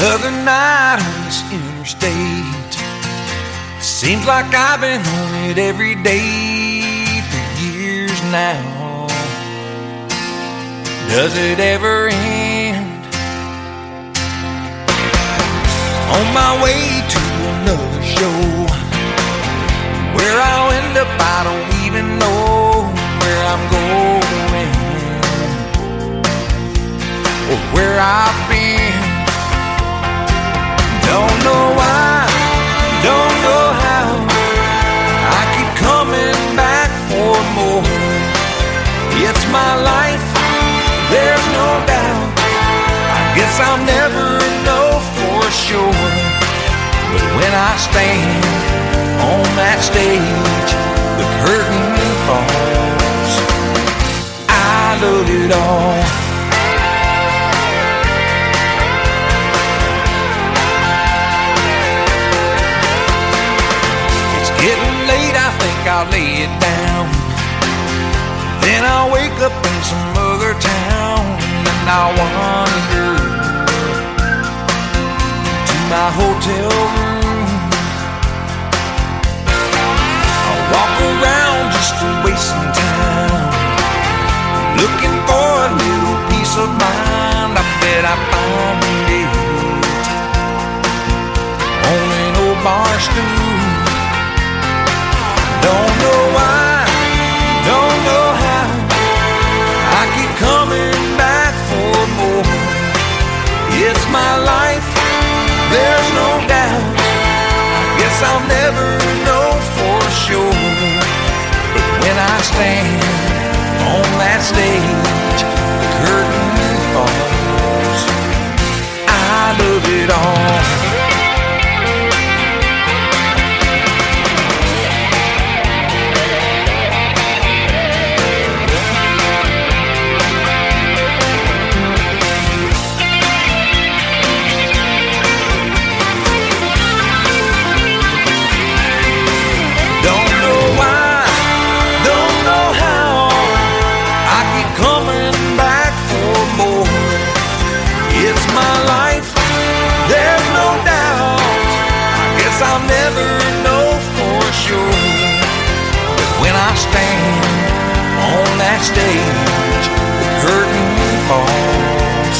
Another night on this interstate. Seems like I've been on it every day for years now. Does it ever end? On my way to another show, where I'll end up, I don't even know where I'm going or where I've been. Don't know why, don't know how, I keep coming back for more. It's my life, there's no doubt. I guess I'll never know for sure. But when I stand on that stage, the curtain falls. I love it all. Getting late, I think I'll lay it down. Then I'll wake up in some other town, and I'll wander to my hotel room. I'll walk around just to waste some time, looking for a little peace of mind. I bet I found it on an old bar stool. Don't know why, don't know how, I keep coming back for more. It's my life, there's no doubt. I guess I'll never know for sure. But when I stand on that stage, the curtain falls. I love it all. I'll never know for sure. But when I stand on that stage, the curtain falls,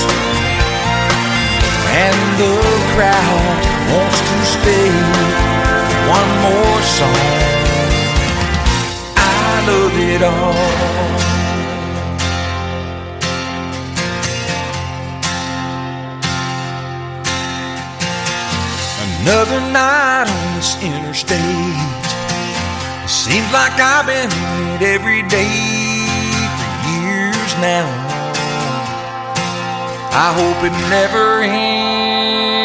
and the crowd wants to stay for one more song. I love it all. Another night on this interstate. Seems like I've been in it every day for years now. I hope it never ends.